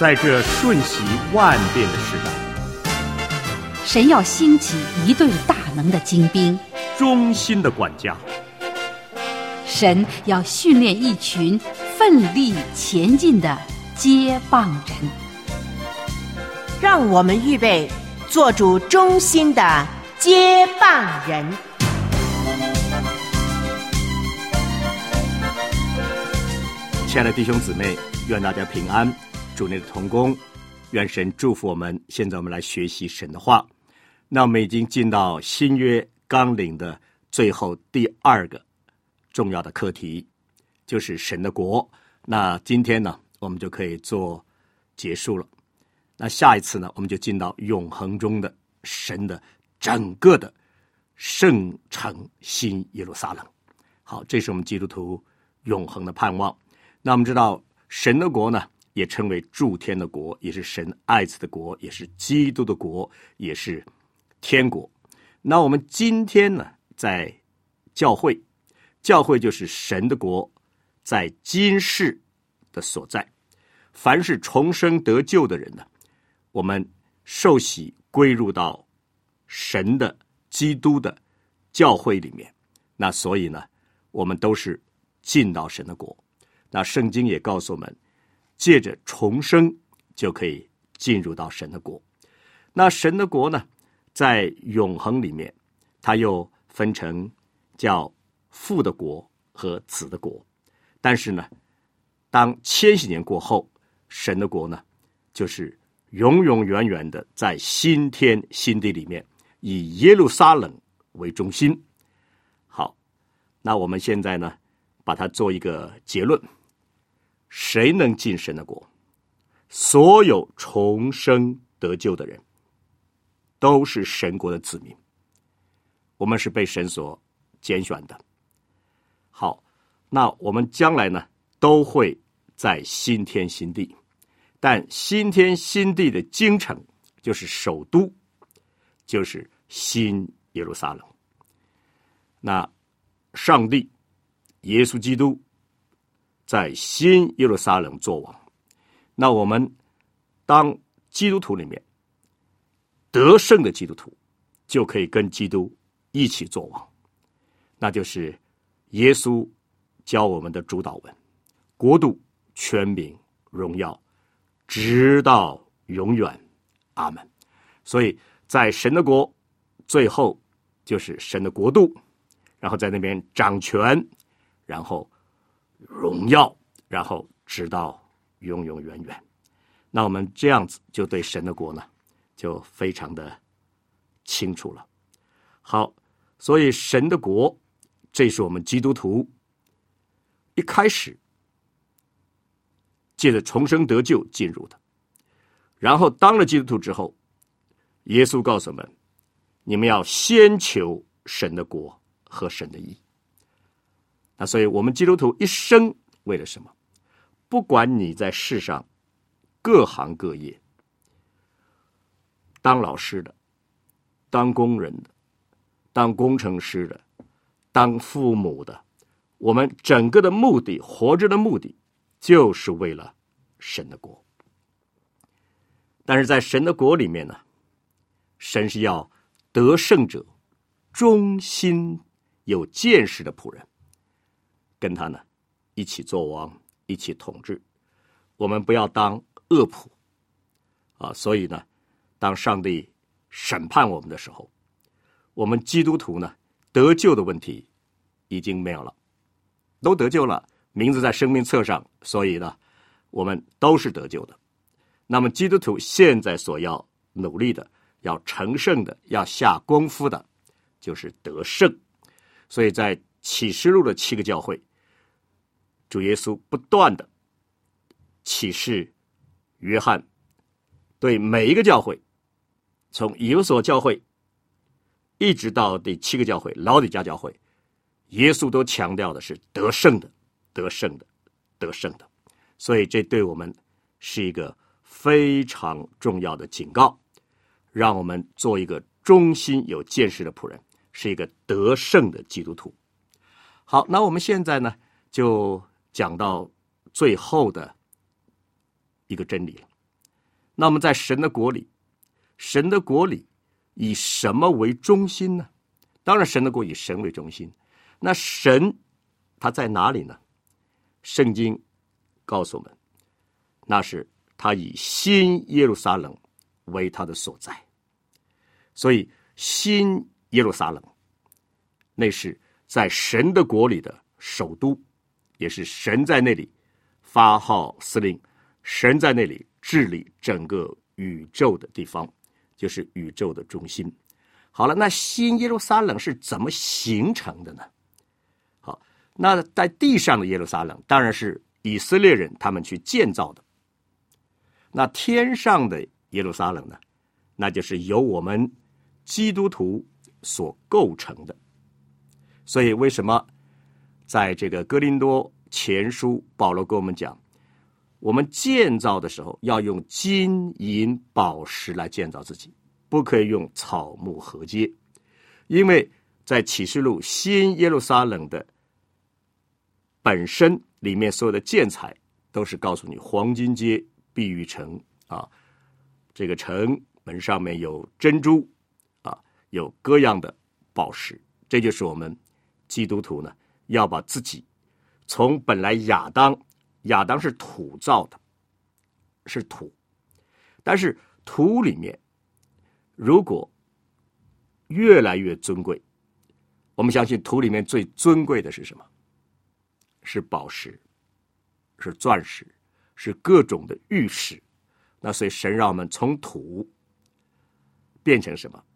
在这瞬息万变的时代， 神要兴起一队大能的精兵， 忠心的管家。 神要训练一群奋力前进的接棒人。 让我们预备做主忠心的接棒人。 亲爱的弟兄姊妹，愿大家平安，主内的同工，愿神祝福我们。现在我们来学习神的话。那我们已经进到新约纲领的最后第二个重要的课题，就是神的国。那今天呢，我们就可以做结束了。那下一次呢，我们就进到永恒中的神的整个的圣城新耶路撒冷。好，这是我们基督徒永恒的盼望。那我们知道神的国呢，也称为诸天的国，也是神爱子的国，也是基督的国，也是天国。那我们今天呢，在教会就是神的国在今世的所在。凡是重生得救的人呢，我们受洗归入到神的基督的教会里面，那所以呢，我们都是进到神的国。那圣经也告诉我们，借着重生就可以进入到神的国。那神的国呢，在永恒里面，它又分成叫父的国和子的国。但是呢，当千禧年过后，神的国呢，就是永永远远的在新天新地里面，以耶路撒冷为中心。好，那我们现在呢，把它做一个结论。谁能进神的国？所有重生得救的人都是神国的子民，我们是被神所拣选的。好，那我们将来呢，都会在新天新地，但新天新地的京城就是首都，就是新耶路撒冷。那上帝耶稣基督在新耶路撒冷作王，那我们当基督徒里面得胜的基督徒，就可以跟基督一起作王。那就是耶稣教我们的主祷文：国度、权柄、荣耀，直到永远。阿们。所以在神的国，最后就是神的国度，然后在那边掌权，然后荣耀，然后直到永永远远。那我们这样子就对神的国呢，就非常的清楚了。好，所以神的国，这是我们基督徒一开始借着重生得救进入的。然后当了基督徒之后，耶稣告诉我们，你们要先求神的国和神的义。那所以我们基督徒一生为了什么？不管你在世上各行各业，当老师的，当工人的，当工程师的，当父母的，我们整个的目的，活着的目的，就是为了神的国。但是在神的国里面呢，神是要得胜者，忠心有见识的仆人，跟他呢一起做王，一起统治。我们不要当恶仆啊！所以呢，当上帝审判我们的时候，我们基督徒呢得救的问题已经没有了，都得救了，名字在生命册上，所以呢，我们都是得救的。那么基督徒现在所要努力的，要成圣的，要下功夫的，就是得胜。所以在启示录的7个教会，主耶稣不断的启示约翰对每一个教会，从以弗所教会一直到第7个教会老底嘉教会，耶稣都强调的是得胜的，得胜的，得胜的。所以这对我们是一个非常重要的警告，让我们做一个忠心有见识的仆人，是一个得胜的基督徒。好，那我们现在呢，就讲到最后的一个真理了， 那么在神的国里，神的国里以什么为中心呢？当然神的国以神为中心。那神他在哪里呢？圣经告诉我们，那是他以新耶路撒冷为他的所在。所以新耶路撒冷那是在神的国里的首都，也是神在那里发号司令，神在那里治理整个宇宙的地方，就是宇宙的中心。好了，那新耶路撒冷是怎么形成的呢？好，那在地上的耶路撒冷当然是以色列人他们去建造的。那天上的耶路撒冷呢，那就是由我们基督徒所构成的。所以为什么在这个哥林多前书保罗跟我们讲，我们建造的时候要用金银宝石来建造自己，不可以用草木禾秸。因为在启示录新耶路撒冷的本身里面所有的建材都是告诉你黄金街碧玉城啊，这个城门上面有珍珠啊，有各样的宝石。这就是我们基督徒呢，要把自己从本来亚当是土造的，是土，但是土里面如果越来越尊贵，我们相信土里面最尊贵的是什么？是宝石，是钻石，是各种的玉石。那所以神让我们从土变成什么？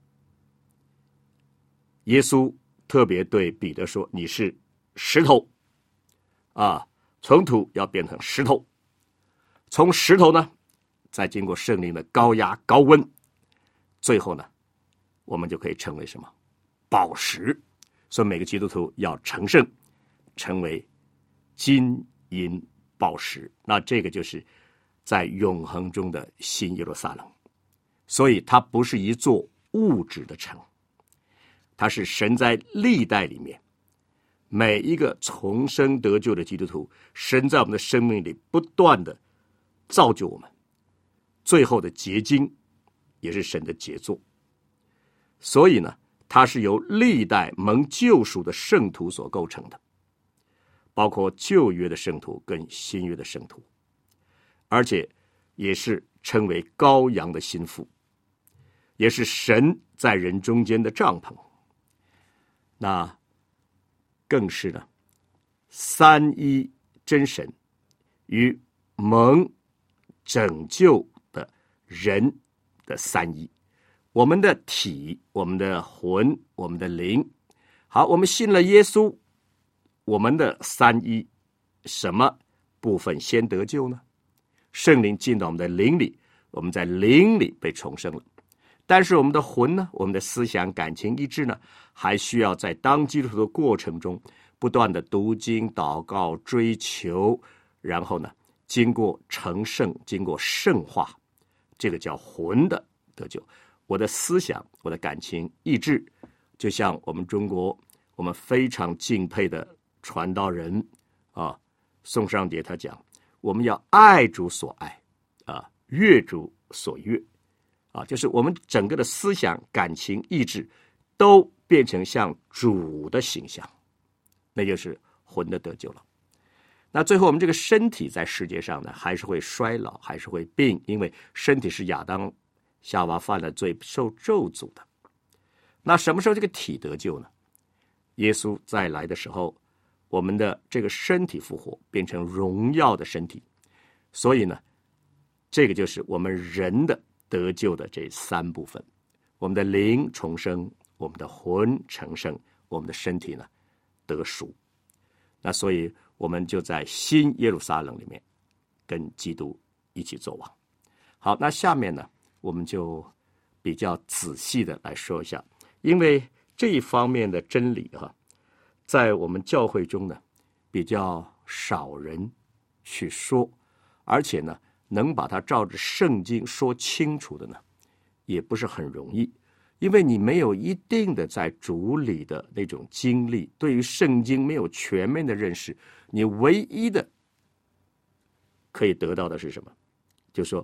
耶稣特别对彼得说，你是石头啊，从土要变成石头，从石头呢再经过圣灵的高压高温，最后呢我们就可以成为什么？宝石。所以每个基督徒要成圣，成为金银宝石。那这个就是在永恒中的新耶路撒冷。所以它不是一座物质的城，它是神在历代里面每一个重生得救的基督徒，神在我们的生命里不断的造就我们，最后的结晶也是神的杰作。所以呢，它是由历代蒙救赎的圣徒所构成的，包括旧约的圣徒跟新约的圣徒，而且也是称为羔羊的心腹，也是神在人中间的帐篷。那更是呢，三一真神与蒙拯救的人的三一，我们的体，我们的魂，我们的灵。好，我们信了耶稣，我们的三一什么部分先得救呢？圣灵进到我们的灵里，我们在灵里被重生了。但是我们的魂呢，我们的思想感情意志呢，还需要在当基督徒的过程中不断的读经祷告追求，然后呢经过成圣，经过圣化，这个叫魂的得救。我的思想，我的感情意志，就像我们中国我们非常敬佩的传道人啊，宋尚节他讲，我们要爱主所爱啊，悦主所悦啊，就是我们整个的思想感情意志都变成像主的形象，那就是魂的得救了。那最后我们这个身体在世界上呢，还是会衰老，还是会病，因为身体是亚当夏娃犯了罪受咒诅的。那什么时候这个体得救呢？耶稣再来的时候，我们的这个身体复活，变成荣耀的身体。所以呢，这个就是我们人的得救的这三部分：我们的灵重生，我们的魂成圣，我们的身体呢得赎。那所以我们就在新耶路撒冷里面跟基督一起作王。好，那下面呢我们就比较仔细的来说一下，因为这一方面的真理在我们教会中呢比较少人去说，而且呢能把它照着圣经说清楚的呢也不是很容易，因为你没有一定的在主里的那种经历，对于圣经没有全面的认识，你唯一的可以得到的是什么？就是说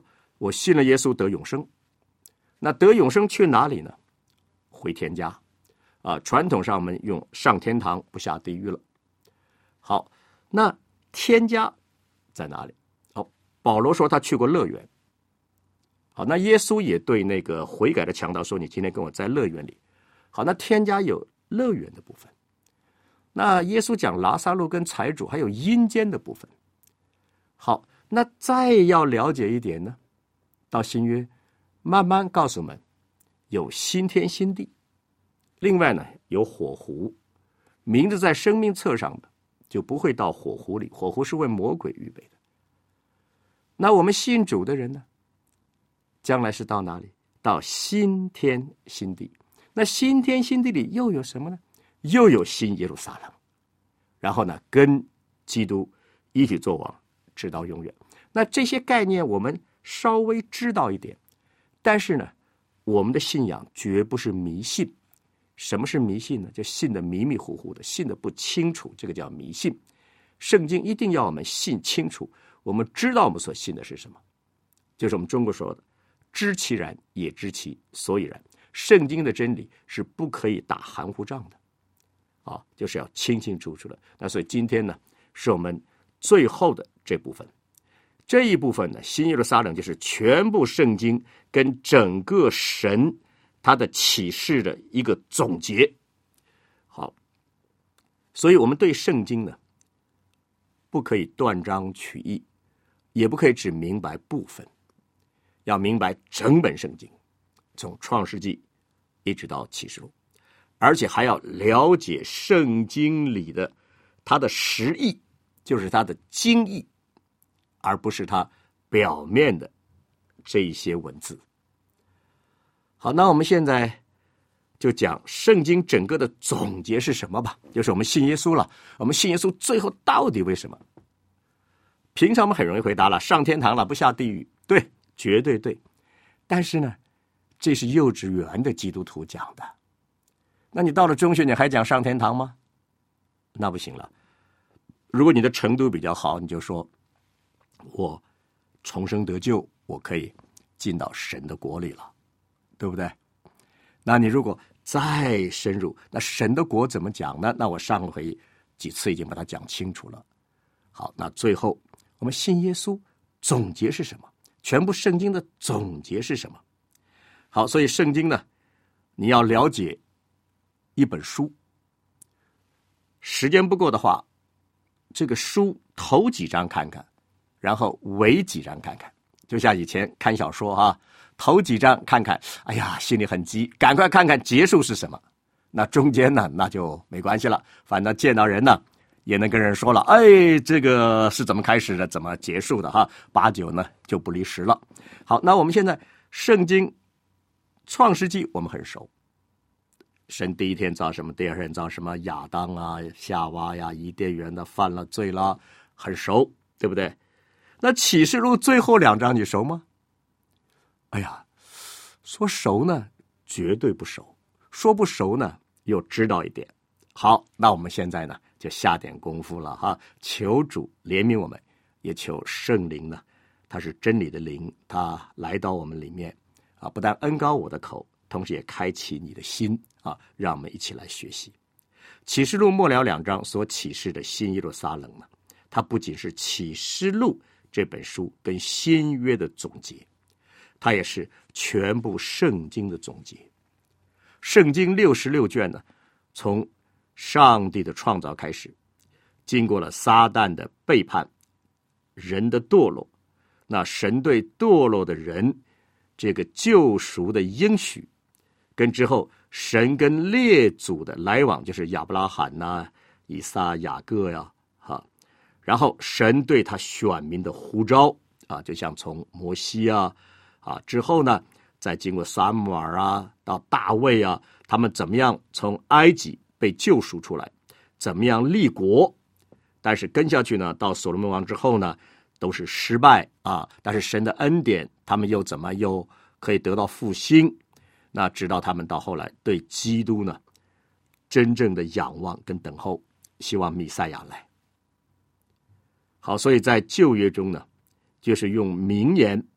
我信了耶稣得永生。那得永生去哪里呢？回天家传统上我们用上天堂不下地狱了。好，那天家在哪里？保罗说他去过乐园。好，那耶稣也对那个悔改的强盗说，你今天跟我在乐园里。好，那天家有乐园的部分，那耶稣讲拉撒路跟财主还有阴间的部分。好，那再要了解一点呢，到新约慢慢告诉我们有新天新地，另外呢有火湖，名字在生命册上的就不会到火湖里，火湖是为魔鬼预备的。那我们信主的人呢，将来是到哪里？到新天新地。那新天新地里又有什么呢？又有新耶路撒冷，然后呢跟基督一起作王直到永远。那这些概念我们稍微知道一点，但是呢我们的信仰绝不是迷信。什么是迷信呢？就信得迷迷糊糊的，信得不清楚，这个叫迷信。圣经一定要我们信清楚，我们知道我们所信的是什么，就是我们中国说的知其然也知其所以然。圣经的真理是不可以打含糊仗的就是要清清楚楚的。那所以今天呢是我们最后的这部分，这一部分呢新耶路撒冷就是全部圣经跟整个神他的启示的一个总结。好，所以我们对圣经呢不可以断章取义，也不可以只明白部分，要明白整本圣经，从创世纪一直到启示录，而且还要了解圣经里的它的实意，就是它的经义，而不是它表面的这一些文字。好，那我们现在就讲圣经整个的总结是什么吧，就是我们信耶稣了。我们信耶稣最后到底为什么？平常我们很容易回答了，上天堂了，不下地狱。对，绝对对。但是呢，这是幼稚园的基督徒讲的。那你到了中学，你还讲上天堂吗？那不行了。如果你的程度比较好，你就说我重生得救，我可以进到神的国里了，对不对？那你如果再深入，那神的国怎么讲呢？那我上回几次已经把它讲清楚了。好，那最后我们信耶稣总结是什么？全部圣经的总结是什么？好，所以圣经呢，你要了解一本书，时间不够的话，这个书头几章看看，然后尾几章看看，就像以前看小说头几章看看，哎呀，心里很急，赶快看看结束是什么。那中间呢，那就没关系了，反正见到人呢，也能跟人说了，哎，这个是怎么开始的，怎么结束的8、9呢就不离10了。好，那我们现在圣经创世纪我们很熟，神第一天造什么，第二天造什么，亚当夏娃伊甸园的犯了罪了，很熟，对不对？那启示录最后2章你熟吗？哎呀，说熟呢绝对不熟，说不熟呢又知道一点。好，那我们现在呢就下点功夫了求主怜悯我们，也求圣灵呢，他是真理的灵，他来到我们里面不但恩膏我的口，同时也开启你的心让我们一起来学习。启示录末了2章所启示的新耶路撒冷呢，它不仅是启示录这本书跟新约的总结，它也是全部圣经的总结。圣经66卷呢，从上帝的创造开始，经过了撒旦的背叛，人的堕落，那神对堕落的人这个救赎的应许，跟之后神跟列祖的来往，就是亚伯拉罕以撒、雅各然后神对他选民的呼召就像从摩西之后呢，再经过撒母耳到大卫他们怎么样从埃及被救赎出来，怎么样立国，但是跟下去呢，到所罗门王之后呢，都是失败但是神的恩典，他们又怎么又可以得到复兴？那直到他们到后来对基督呢，真正的仰望跟等候，希望弥赛亚来。好，所以在旧约中呢，就是用名言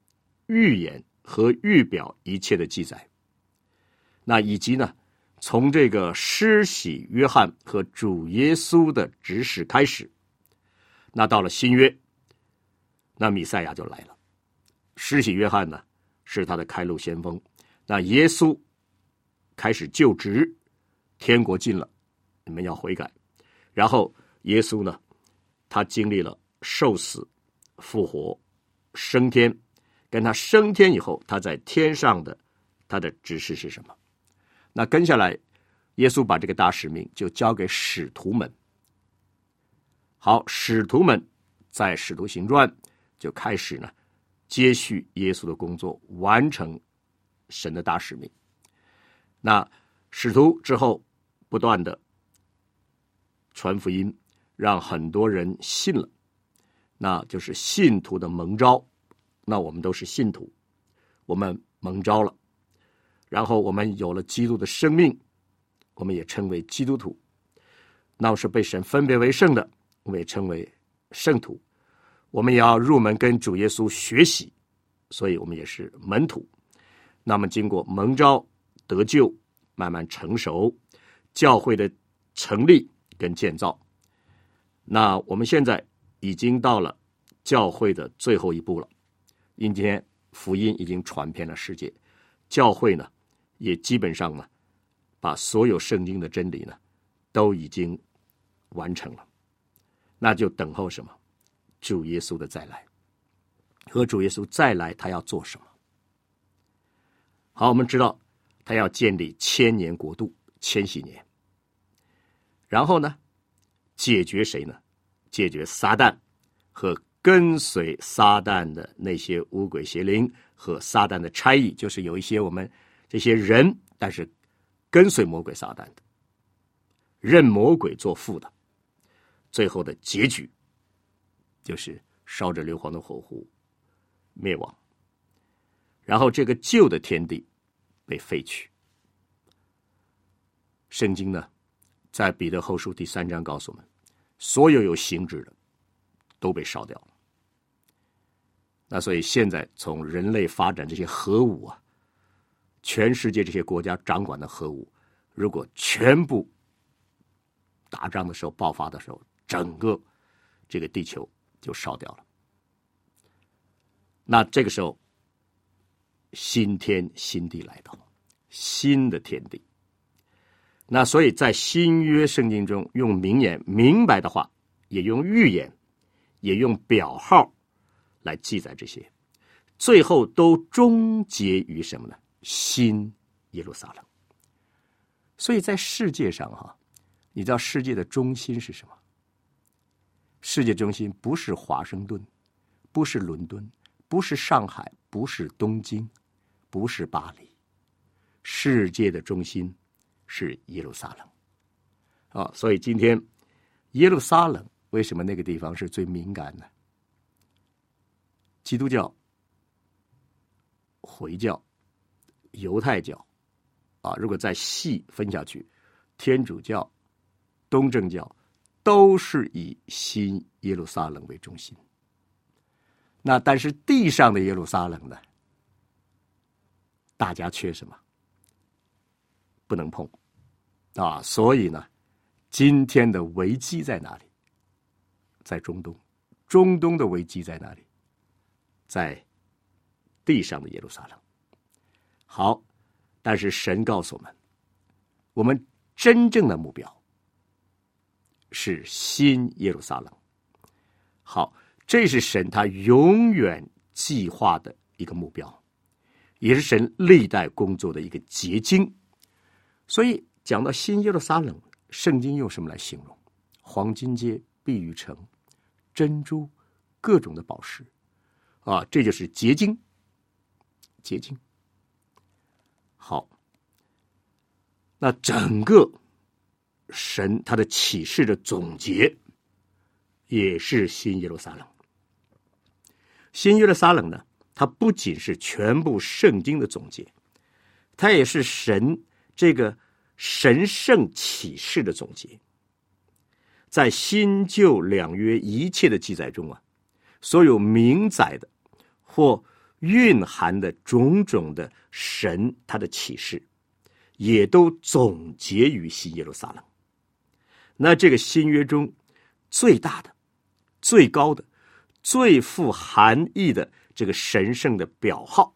预言和预表一切的记载。那以及呢，从这个施洗约翰和主耶稣的指使开始，那到了新约，那弥赛亚就来了。施洗约翰呢是他的开路先锋，那耶稣开始就职，天国近了，你们要悔改。然后耶稣呢，他经历了受死、复活、升天，跟他升天以后，他在天上的他的指示是什么？那跟下来，耶稣把这个大使命就交给使徒们。好，使徒们在使徒行传就开始呢，接续耶稣的工作，完成神的大使命。那使徒之后不断的传福音，让很多人信了，那就是信徒的蒙召。那我们都是信徒，我们蒙召了，然后我们有了基督的生命，我们也称为基督徒。那是被神分别为圣的，我们也称为圣徒。我们也要入门跟主耶稣学习，所以我们也是门徒。那么经过蒙召得救，慢慢成熟，教会的成立跟建造。那我们现在已经到了教会的最后一步了。今天福音已经传遍了世界，教会呢也基本上呢把所有圣经的真理呢都已经完成了。那就等候什么？主耶稣的再来。和主耶稣再来，他要做什么？好，我们知道他要建立千年国度，千禧年。然后呢，解决谁呢？解决撒旦和跟随撒旦的那些污鬼邪灵和撒旦的差役，就是有一些我们这些人，但是跟随魔鬼撒旦的，认魔鬼做父的，最后的结局就是烧着硫磺的火湖灭亡。然后这个旧的天地被废去。圣经呢，在彼得后书第3章告诉我们，所有有形质的都被烧掉了。那所以现在从人类发展这些核武啊，全世界这些国家掌管的核武，如果全部打仗的时候爆发的时候，整个这个地球就烧掉了。那这个时候新天新地来到，新的天地。那所以在新约圣经中，用明言明白的话，也用预言，也用表号来记载这些，最后都终结于什么呢？新耶路撒冷。所以在世界上你知道世界的中心是什么？世界中心不是华盛顿，不是伦敦，不是上海，不是东京，不是巴黎，世界的中心是耶路撒冷。所以今天耶路撒冷为什么那个地方是最敏感的？基督教、回教、犹太教如果再细分下去，天主教、东正教都是以新耶路撒冷为中心。那但是地上的耶路撒冷呢，大家缺什么？不能碰所以呢，今天的危机在哪里？在中东。中东的危机在哪里？在地上的耶路撒冷。好，但是神告诉我们真正的目标是新耶路撒冷。好，这是神他永远计划的一个目标，也是神历代工作的一个结晶。所以讲到新耶路撒冷，圣经用什么来形容？黄金街、碧玉城、珍珠、各种的宝石这就是结晶。结晶。好，那整个神他的启示的总结也是新耶路撒冷。新耶路撒冷呢，它不仅是全部圣经的总结，它也是神这个神圣启示的总结。在新旧两约一切的记载中所有明载的或蕴含的种种的神他的启示，也都总结于新耶路撒冷。那这个新约中最大的、最高的、最富含义的这个神圣的表号，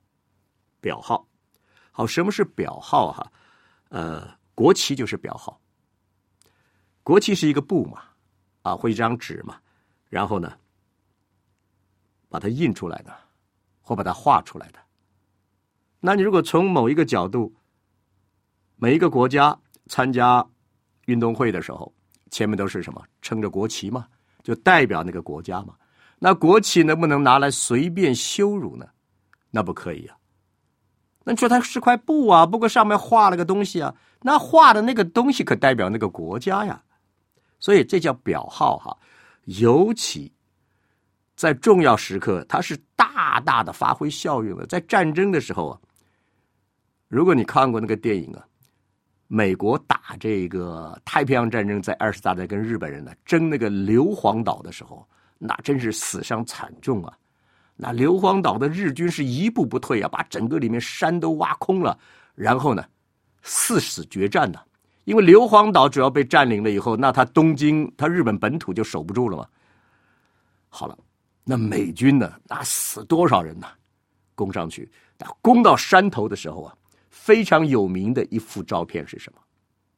好，什么是表号哈？国旗就是表号。国旗是一个布嘛，或一张纸嘛，然后呢，把它印出来的，或把它画出来的。那你如果从某一个角度，每一个国家参加运动会的时候，前面都是什么？撑着国旗嘛，就代表那个国家嘛。那国旗能不能拿来随便羞辱呢？那不可以啊。那你说它是块布啊，不过上面画了个东西啊，那画的那个东西可代表那个国家呀。所以这叫表号哈。尤其在重要时刻，它是大大的发挥效用的。在战争的时候啊，如果你看过那个电影啊，美国打这个太平洋战争，在二次大战跟日本人呢争那个硫磺岛的时候，那真是死伤惨重啊。那硫磺岛的日军是一步不退啊，把整个里面山都挖空了，然后呢誓死决战呢。因为硫磺岛只要被占领了以后，那他东京，他日本本土就守不住了嘛。好了，那美军呢，那死多少人呢？攻上去，那攻到山头的时候啊，非常有名的一幅照片是什么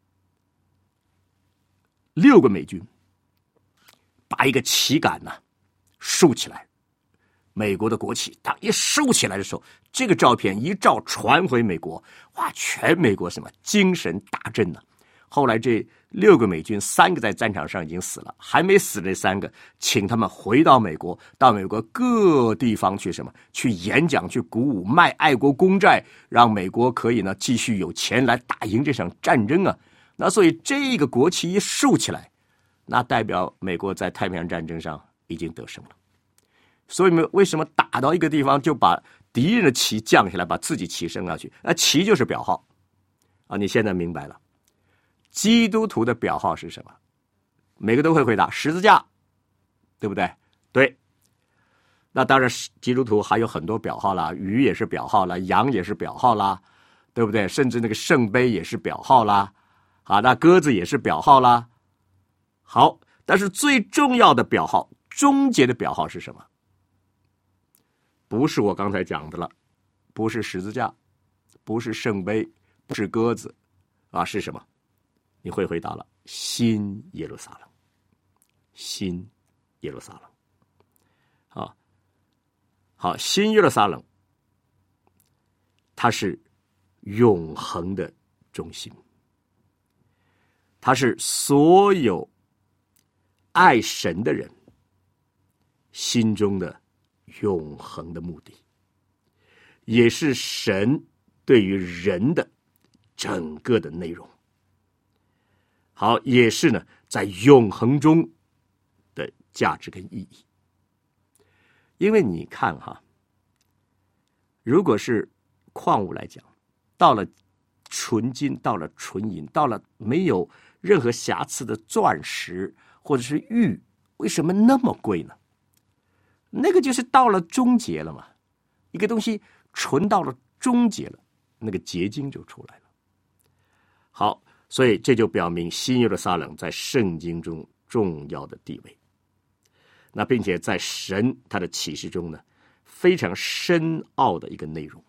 ？6个美军把一个旗杆呢竖起来，美国的国旗当一竖起来的时候，这个照片一照传回美国，哇，全美国什么精神大振呢。后来这6个美军，3个在战场上已经死了，还没死这3个，请他们回到美国，到美国各地方去什么？去演讲，去鼓舞，卖爱国公债，让美国可以呢继续有钱来打赢这场战争啊。那所以这个国旗一竖起来，那代表美国在太平洋战争上已经得胜了。所以为什么打到一个地方就把敌人的旗降下来，把自己旗升上去？旗就是表号啊！你现在明白了。基督徒的表号是什么？每个都会回答十字架，对不对？对。那当然，基督徒还有很多表号啦，鱼也是表号啦，羊也是表号啦，对不对？甚至那个圣杯也是表号啦，那鸽子也是表号啦。好，但是最重要的表号，终结的表号是什么？不是我刚才讲的了，不是十字架，不是圣杯，不是鸽子，是什么？你会回答了，新耶路撒冷，新耶路撒冷。好，新耶路撒冷，它是永恒的中心，它是所有爱神的人心中的永恒的目的，也是神对于人的整个的内容。好，也是呢，在永恒中的价值跟意义。因为你看哈，如果是矿物来讲，到了纯金，到了纯银，到了没有任何瑕疵的钻石或者是玉，为什么那么贵呢？那个就是到了终结了嘛，一个东西纯到了终结了，那个结晶就出来了。好，所以这就表明新耶路撒冷在圣经中重要的地位。那并且在神他的启示中呢，非常深奥的一个内容。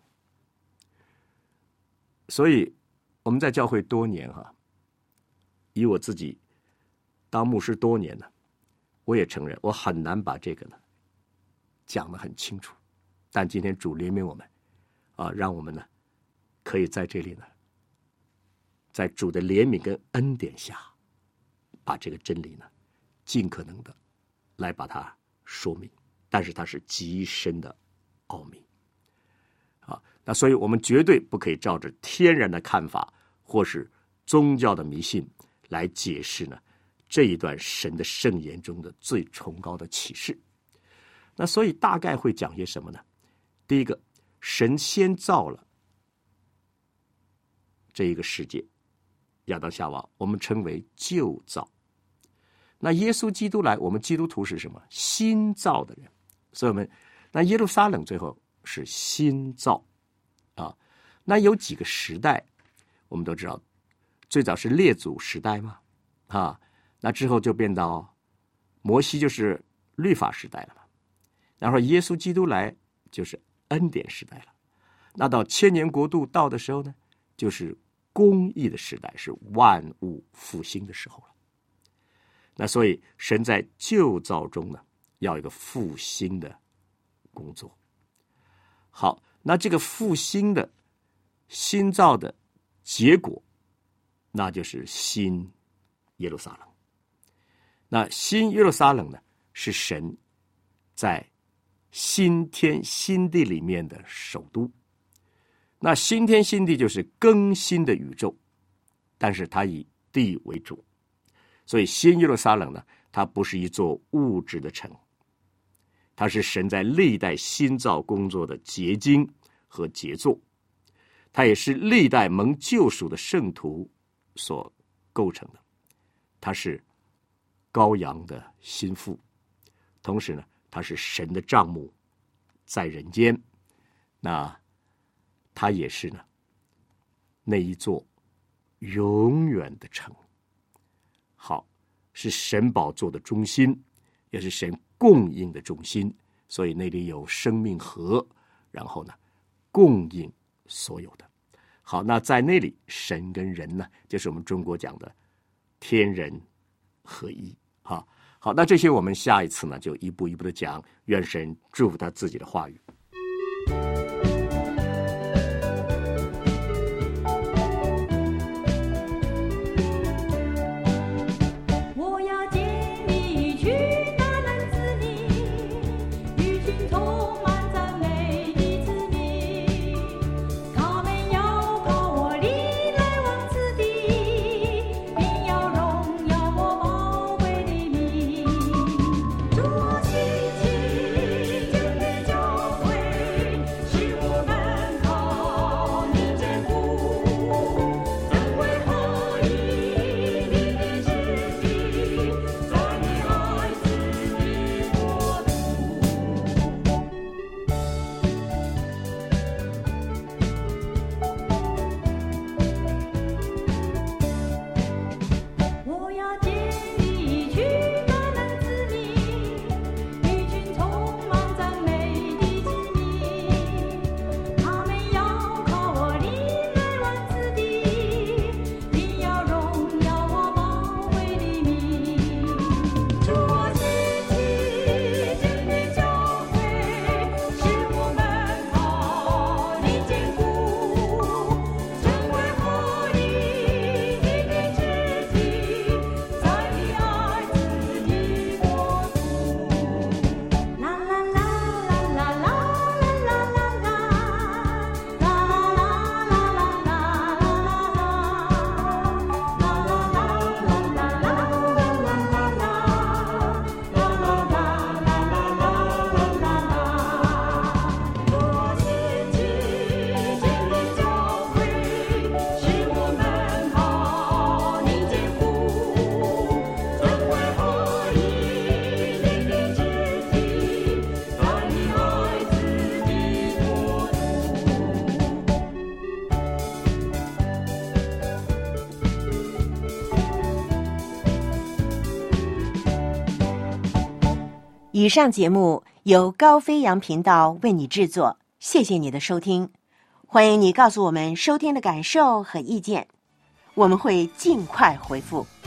所以我们在教会多年以我自己当牧师多年呢，我也承认我很难把这个呢讲得很清楚。但今天主怜悯我们让我们呢可以在这里呢，在主的怜悯跟恩典下，把这个真理呢尽可能的来把它说明，但是它是极深的奥秘那所以我们绝对不可以照着天然的看法或是宗教的迷信来解释呢这一段神的圣言中的最崇高的启示。那所以大概会讲些什么呢？第一个，神先造了这一个世界，亚当夏娃我们称为旧造。那耶稣基督来，我们基督徒是什么？新造的人。所以我们那耶路撒冷最后是新造啊。那有几个时代，我们都知道，最早是列祖时代嘛，啊，那之后就变到摩西就是律法时代了嘛，然后耶稣基督来就是恩典时代了。那到千年国度到的时候呢，就是公义的时代，是万物复兴的时候了。那所以神在旧造中呢，要一个复兴的工作。好，那这个复兴的新造的结果，那就是新耶路撒冷。那新耶路撒冷呢，是神在新天新地里面的首都。那新天新地就是更新的宇宙，但是它以地为主，所以新耶路撒冷呢，它不是一座物质的城，它是神在历代新造工作的结晶和杰作，它也是历代蒙救赎的圣徒所构成的，它是羔羊的心腹，同时呢，它是神的帐幕在人间，那它也是呢那一座永远的城。好，是神宝座的中心，也是神供应的中心，所以那里有生命河，然后呢供应所有的。好，那在那里神跟人呢，就是我们中国讲的天人合一。好，那这些我们下一次呢就一步一步的讲，愿神祝福他自己的话语。 以上节目由高飞扬频道为你制作，谢谢你的收听。欢迎你告诉我们收听的感受和意见，我们会尽快回复。